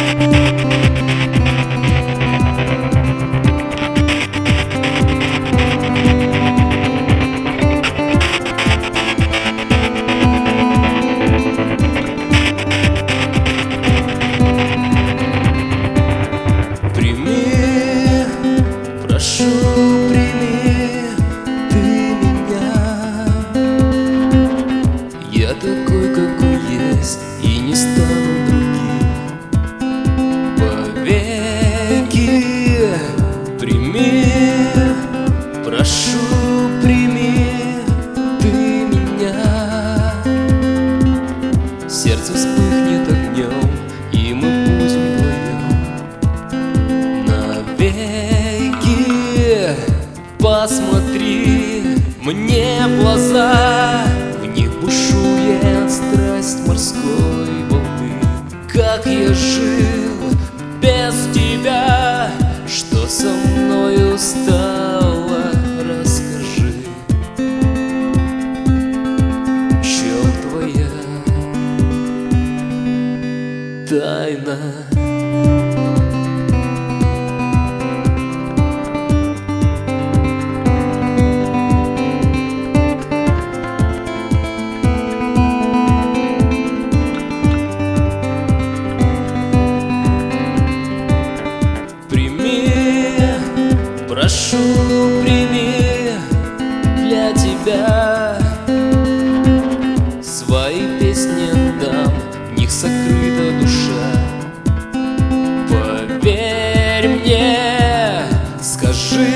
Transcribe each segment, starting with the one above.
Прошу, прими ты меня. Я такой, какой есть, и не стану другим. Повеки прими, прошу, прими ты меня. Сердце вспыхнет огнем, и мы будем вдвоем навеки. Посмотри мне в глаза, в них бушует страсть морской волны. Как я жил без тебя, что со мною стало, расскажи. В чем твоя тайна? Прошу, прими для тебя. Свои песни дам, в них сокрыта душа. Поверь мне, скажи,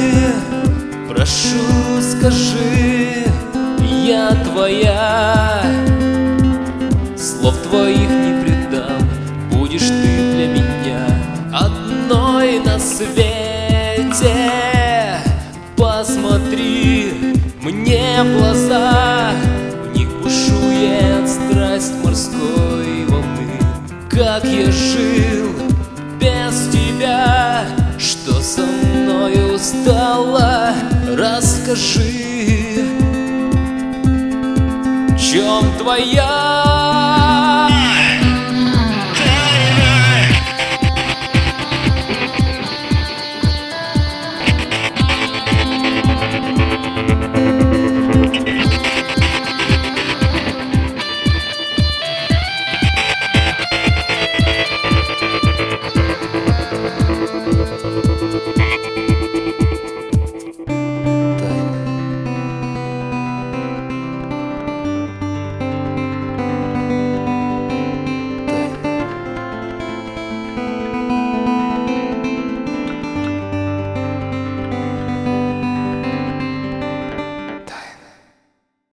прошу, скажи, я твоя. Слов твоих не предам, будешь ты для меня одной на свете. Посмотри мне в глаза, в них бушует страсть морской волны. Как я жил без тебя, что со мною стало, расскажи. В чем твоя